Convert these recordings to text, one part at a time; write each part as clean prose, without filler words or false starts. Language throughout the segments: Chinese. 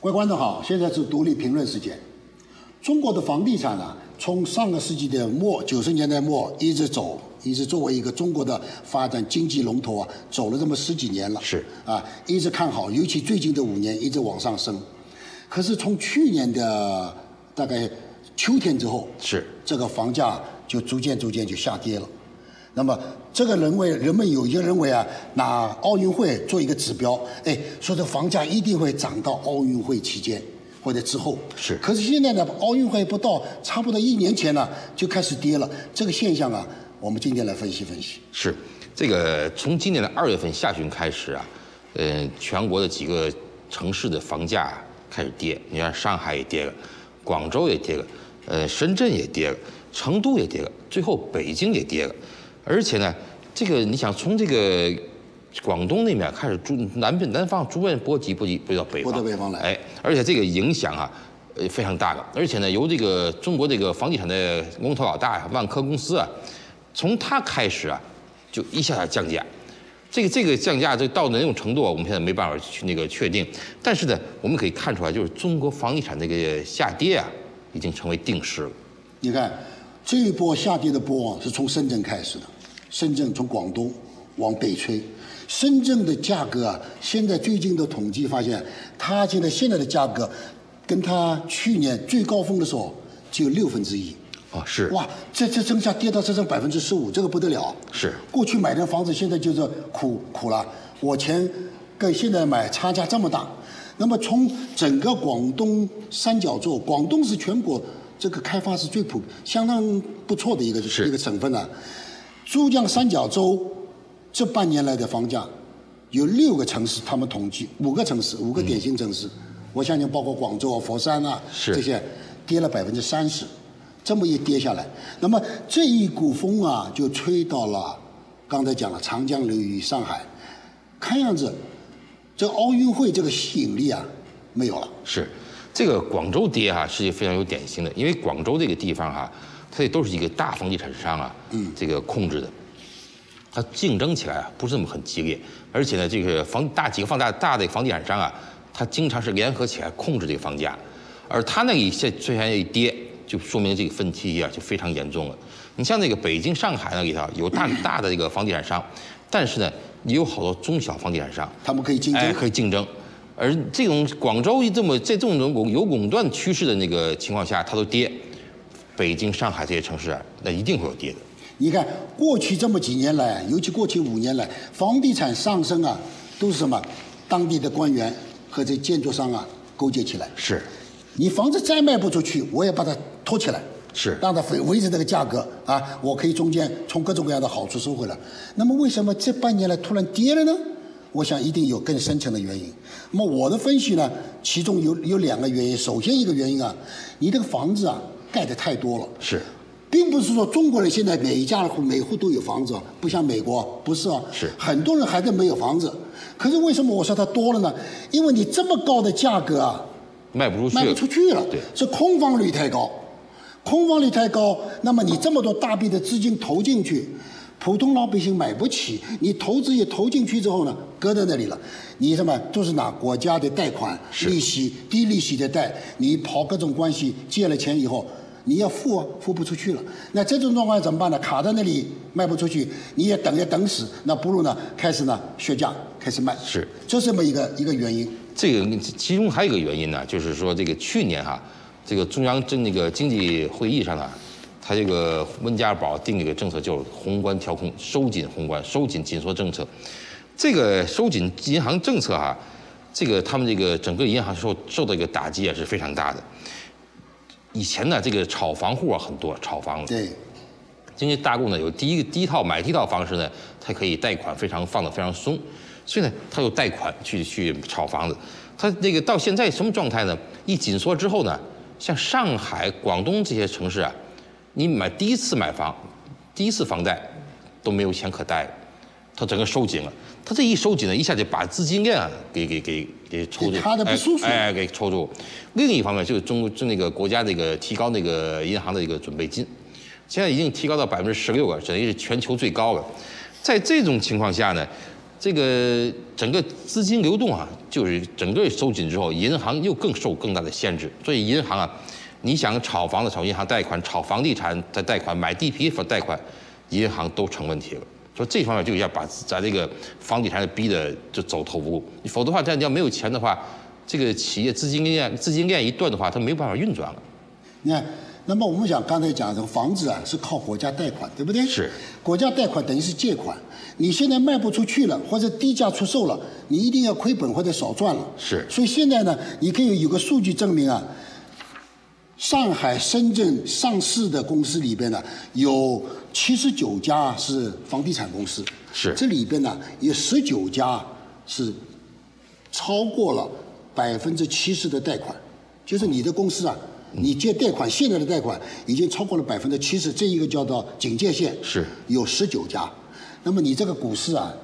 各位观众好，现在是独立评论时间。中国的房地产呢，从上个世纪的末90年代末一直作为一个中国的发展经济龙头啊，走了这么10几年了。 是啊，一直看好，尤其最近的5年一直往上升。可是从去年的大概秋天之后，这个房价就逐渐就下跌了。那么这个人们有一些认为啊，拿奥运会做一个指标，说这房价一定会涨到奥运会期间或者之后。 是。 可是现在呢，奥运会不到，差不多1年前呢就开始跌了。这个现象啊，我们今天来分析分析。 是，这个从今年的2月份下旬开始啊，全国的几个城市的房价开始跌。你看上海也跌了，广州也跌了，深圳也跌了，成都也跌了，最后北京也跌了。而且呢，这个你想从这个广东那边开始南方逐渐波及到北方来，而且这个影响啊，非常大的。而且呢，由这个中国这个房地产的龙头老大万科公司啊，从它开始啊，就一下降价。这个降价到哪种程度啊，我们现在没办法去确定。但是呢，我们可以看出来，就是中国房地产这个下跌啊，已经成为定势了。 你看这一波下跌的波啊，是从深圳开始的。深圳从广东往北吹，深圳的价格啊，现在最近的统计发现，它现在的价格，跟它去年最高峰的时候只有1/6。 哦，是。 哇，这增加跌到这剩15%，这个不得了。 是。 过去买的房子现在就是苦了，我钱跟现在买差价这么大。那么从整个广东三角洲，广东是全国这个开发是相当不错的一个省份啊。珠江三角洲这半年来的房价有6个城市，他们统计5个城市，5个典型城市，我相信包括广州啊、佛山啊这些，跌了30%，这么一跌下来，那么这一股风啊就吹到了刚才讲了长江流域、上海，看样子这奥运会这个吸引力啊没有了。 是，这个广州跌啊是非常有典型的，因为广州这个地方哈，它也都是一个大房地产商啊，这个控制的，它竞争起来啊不是那么很激烈，而且呢，这个几个大的房地产商啊，它经常是联合起来控制这个房价，而它那虽然一跌，就说明这个分歧啊就非常严重了。你像那个北京、上海那里头有大的这个房地产商，但是呢，也有好多中小房地产商， 他们可以竞争。而这种广州这种有垄断趋势的那个情况下，它都跌。北京、上海这些城市啊，那一定会有跌的。 你看，过去这么几年来，尤其过去5年来，房地产上升啊，都是什么？当地的官员和这建筑商啊勾结起来。 是。 你房子再卖不出去，我也把它托起来。 是。 让它维持这个价格啊，我可以中间从各种各样的好处收回来。那么为什么这半年来突然跌了呢？我想一定有更深层的原因。那么我的分析呢，其中有2个原因。首先一个原因啊，你这个房子啊盖得太多了。 是。 并不是说中国人现在每户都有房子，不像美国，不是啊。 是。 很多人还是没有房子。可是为什么我说它多了呢？因为你这么高的价格啊， 卖不出去了。 对。是空房率太高。空房率太高，那么你这么多大笔的资金投进去，普通老百姓买不起，你投资也投进去之后呢，搁在那里了，你都是拿国家的贷款利息，低利息的贷，你跑各种关系借了钱以后，你要付不出去了。那这种状况怎么办呢？卡在那里卖不出去，你也等死，那不如呢开始呢削价开始卖。 是， 就这么一个原因。 这个其中还有一个原因呢，就是说这个去年哈，这个中央那个经济会议上呢，他这个温家宝定这个政策就是宏观调控，收紧紧缩政策。这个收紧银行政策哈，这个他们这个整个银行受到一个打击也是非常大的。以前呢，这个炒房户啊很多，炒房子。 对。 经济大户呢有第一套买第一套方式呢，它可以贷款放得非常松，所以呢，他有贷款去炒房子。他那个到现在什么状态呢？一紧缩之后呢，像上海、广东这些城市啊，你第一次房贷都没有钱可贷了，它整个收紧了。它这一收紧呢，一下就把资金链啊给抽住， 他的不舒服， 给抽住。另一方面就是那个国家这个提高那个银行的一个准备金，现在已经提高到16%了，等于是全球最高了。在这种情况下呢， 这个整个资金流动啊，就是整个收紧之后，银行又受更大的限制。所以银行啊，你想炒房子炒银行贷款，炒房地产的贷款，买地皮贷款，银行都成问题了。所以这方面就要把咱这个房地产逼得就走投无路。你否则的话，这你要没有钱的话，这个企业资金链一断的话，它没有办法运转了。 你看。那么我们讲刚才讲这个房子啊，是靠国家贷款，对不对？ 是。 国家贷款等于是借款，你现在卖不出去了，或者低价出售了，你一定要亏本或者少赚了。 是。 所以现在呢，你可以有个数据证明啊，上海、深圳上市的公司里边呢，有79家是房地产公司。 是。 这里边呢，有19家是超过了70%的贷款，就是你的公司啊。你借贷款，现在的贷款已经超过了70%，这一个叫做警戒线， 是有19家。那么你这个股市啊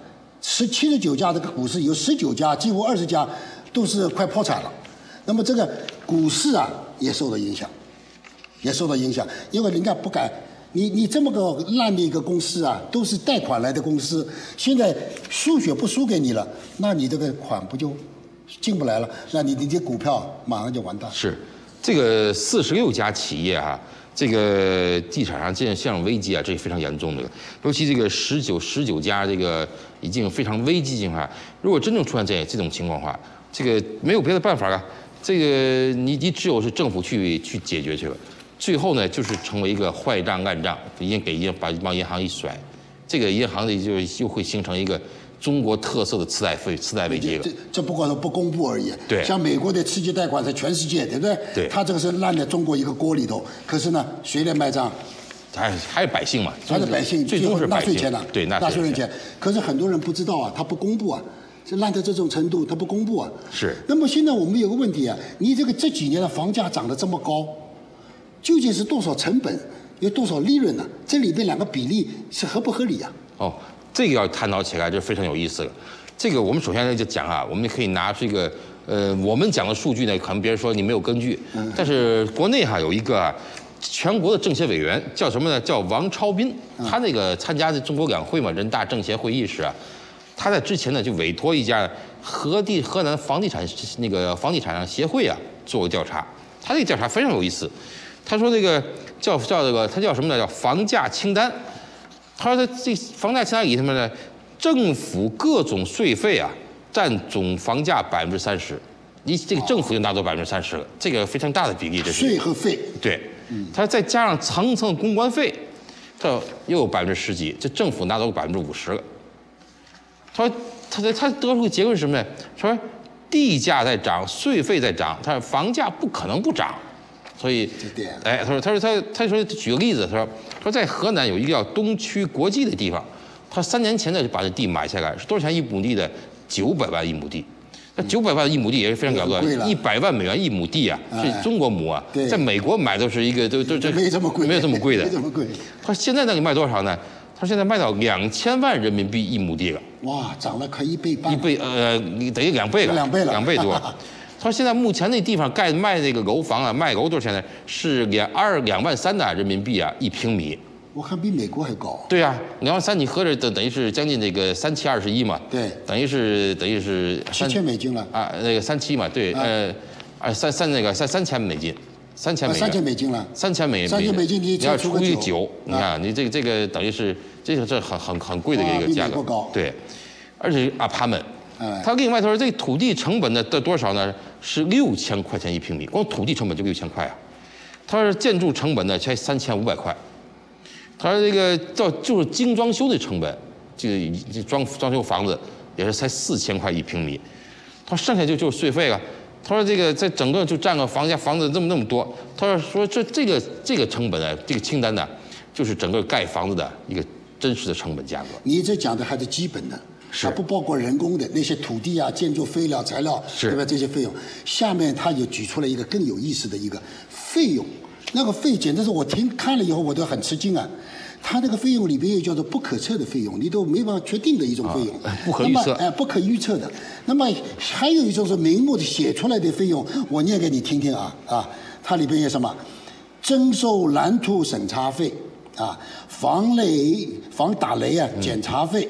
，79家这个股市有19家，几乎20家都是快破产了。那么这个股市啊也受到影响，因为人家不敢，你这么个烂的一个公司啊，都是贷款来的公司，现在输血不输给你了，那你这个款不就进不来了？那你这股票马上就完蛋。 是。这个46家企业啊，这个地产上陷入危机啊，这是非常严重的。尤其这个19家这个已经非常危机情况，如果真正出现这种情况的话，这个没有别的办法啊，这个你只有是政府去解决去了。最后呢，就是成为一个坏账烂账，把一帮银行一甩，这个银行就又会形成一个中国特色的次贷危机了。 这不过是不公布而已。 对， 像美国的刺激贷款在全世界，对不对？ 对。 他这个是烂在中国一个锅里头，可是呢，谁来卖账？ 还是百姓嘛， 还是百姓， 最终是纳税钱呐。 对， 纳税人钱。可是很多人不知道啊，他不公布啊，这烂到这种程度，他不公布啊。 是。 那么现在我们有个问题啊，你这几年的房价涨得这么高，究竟是多少成本，有多少利润呢？这里边两个比例是合不合理啊？ 哦。这个要探讨起来就非常有意思了。这个我们首先就讲啊，我们可以拿这个我们讲的数据呢，可能别人说你没有根据，但是国内有一个全国的政协委员叫什么呢？叫王超斌，他那个参加的中国两会嘛，人大政协会议时啊，他在之前呢就委托一家河南房地产协会啊做过调查，他这个调查非常有意思，他说这个叫他叫什么呢？叫房价清单。他说这房价清单里什么呢？政府各种税费啊，占总房价30%，你这个政府就拿走30%了，这个非常大的比例，这是税和费。 对，他再加上层层公关费，这又有10%几，这政府拿走50%了。他说他得出的结论是什么呢？说地价在涨，税费在涨，他说房价不可能不涨。所以，他说举个例子，他说在河南有一个叫东区国际的地方，他3年前呢就把这地买下来，是多少钱一亩地的？900万一亩地。那900万一亩地也是非常了不起，100万美元一亩地啊，是中国亩啊，在美国买都是一个都没这么贵， 没有这么贵的。 没这么贵。 他现在那里卖多少呢？他现在卖到2000万人民币一亩地了。 哇，涨了快1倍半。 1倍等于2倍了。2倍多。他说现在目前那地方卖那个楼房啊，卖楼多少钱呢？是2万3的人民币啊，1平米。 我看比美国还高。对啊，2万3，你合着等于是将近这个3721嘛。 对。 等于是 7000美金了。 啊，那个37嘛，对，3000美金，3000美金了。 3000美金你要除以9，你看你这个等于是这很贵的一个价格。 比美国高。 对，而且apartment。他另外他说，这土地成本的多少呢？是6000块钱一平米，光土地成本就6000块啊。他说建筑成本呢才3500块。他说这个就是精装修的成本，这装修房子也是才4000块一平米。他说剩下就是税费了。他说这个在整个就占个房子那么多。他说这个成本呢，这个清单呢，就是整个盖房子的一个真实的成本价格。 你这讲的还是基本的。它不包括人工的那些土地啊、建筑废料、材料，对吧？这些费用，下面他就举出了一个更有意思的一个费用，那个费简直是我看了以后我都很吃惊啊！它那个费用里边又叫做不可测的费用，你都没办法确定的一种费用， 不可预测， 不可预测的。那么还有一种是明目的写出来的费用，我念给你听听啊，它里边有什么？征收蓝土审查费啊，防打雷啊检查费。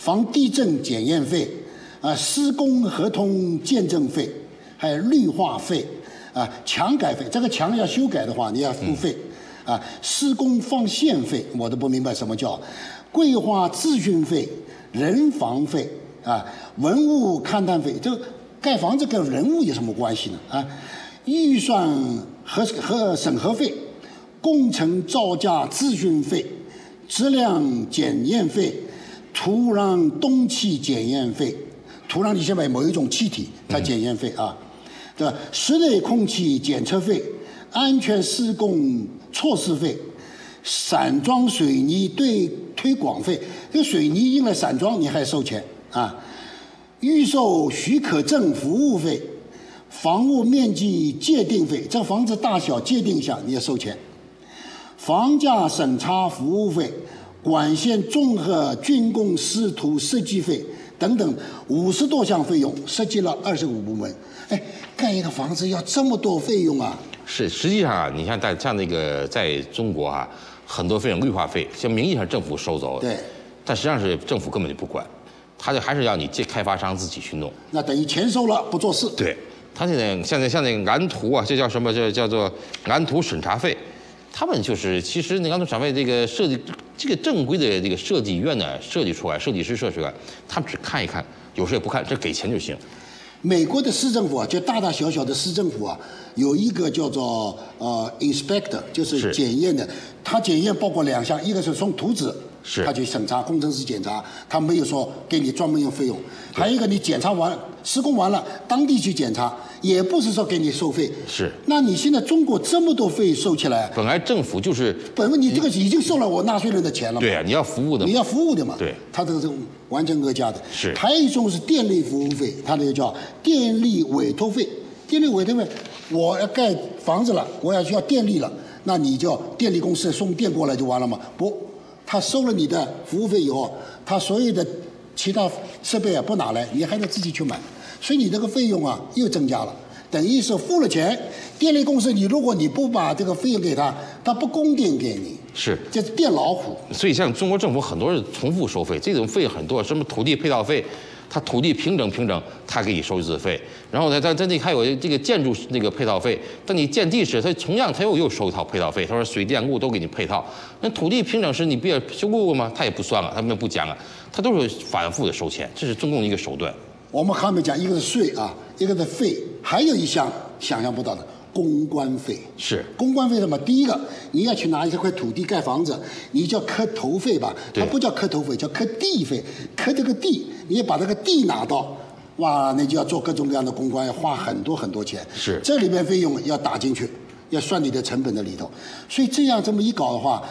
房地震检验费施工合同见证费，还有绿化费墙改费，这个墙要修改的话你要付费施工放线费我都不明白什么叫，规划咨询费、人房费文物勘探费，这盖房子跟人物有什么关系呢预算和审核费、工程造价咨询费、质量检验费、土壤冬气检验费，土壤里先买某一种气体它检验费对吧？室内空气检测费、安全施工措施费、散装水泥对推广费，这个水泥用来散装你还收钱预售许可证服务费、房屋面积界定费，这房子大小界定一下你要收钱，房价审查服务费、管线综合竣工视图设计费等等50多项费用，涉及了25部门。盖一个房子要这么多费用是，实际上你像那个在中国很多费用绿化费，像名义上政府收走， 对， 但实际上是政府根本就不管，他就还是要你这开发商自己去弄。 那等于钱收了不做事。 对，他现在像那个安图这叫什么？这叫做安图审查费。他们就是其实那安图审查费这个设计，这个正规的这个设计院呢设计出来，设计师设计出来，他们只看一看，有时也不看，这给钱就行。 美国的市政府就大大小小的市政府有一个叫做inspector， 就是检验的。他检验包括2项，一个是送图纸，他去审查，工程师检查，他没有说给你专门用费用。还有一个你检查完施工完了，当地去检查，也不是说给你收费。 是。 那你现在中国这么多费收起来， 本来政府就是你这个已经收了我纳税人的钱了嘛。 对你要服务的， 你要服务的嘛。 对， 他这个是完全讹价的。 是。 还有一种是电力服务费，它那个叫电力委托费。电力委托费，我要盖房子了，我要需要电力了，那你就电力公司送电过来就完了吗？不，他收了你的服务费以后，他所有的其他设备不拿来，你还得自己去买，所以你这个费用又增加了。等于是付了钱，电力公司如果你不把这个费用给他，他不供电给你， 是这是电老虎。 所以像中国政府很多是重复收费，这种费很多，什么土地配套费，他土地平整，他给你收一次费，然后呢，在那还有这个建筑那个配套费，等你建地时，他同样他又收一套配套费，他说水电路都给你配套，那土地平整时你不也修过吗？他也不算了，他们不讲了，他都是反复的收钱，这是中共的一个手段。 我们还没讲，一个是税一个是费，还有一项想象不到的公关费。 是公关费什么？第一个，你要去拿一块土地盖房子，你叫磕头费吧？它不叫磕头费，叫磕地费。磕这个地，你要把这个地拿到，哇，那就要做各种各样的公关，要花很多很多钱。 是这里边费用要打进去，要算你的成本的里头。所以这么一搞的话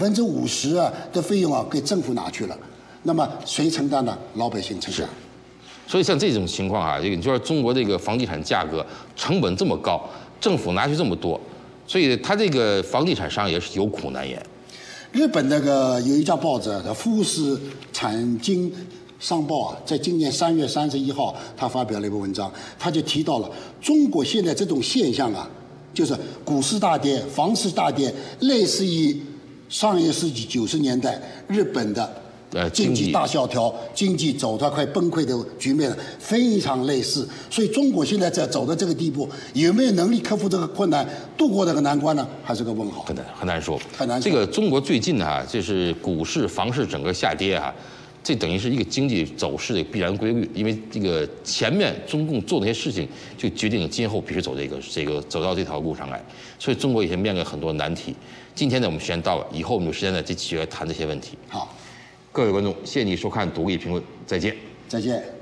，50%的费用给政府拿去了，那么谁承担呢？老百姓承担。 所以像这种情况你说中国这个房地产价格成本这么高，政府拿去这么多，所以他这个房地产商也是有苦难言。 日本那个有一家报纸《富士产经商报》在今年3月31号，他发表了一篇文章，他就提到了中国现在这种现象就是股市大跌、房市大跌，类似于上一世纪90年代日本的经济大萧条，经济走到快崩溃的局面，非常类似。所以中国现在走到这个地步，有没有能力克服这个困难，度过这个难关呢？还是个问号。 很难说。 很难说。 这个中国最近就是股市、房市整个下跌这等于是一个经济走势的必然规律。因为这个前面中共做那些事情，就决定今后必须走走到这条路上来。所以中国也面临很多难题。今天呢，我们时间到了，以后我们有时间呢，继续来谈这些问题。 好。 各位观众，谢谢你收看《独立评论》，再见。 再见。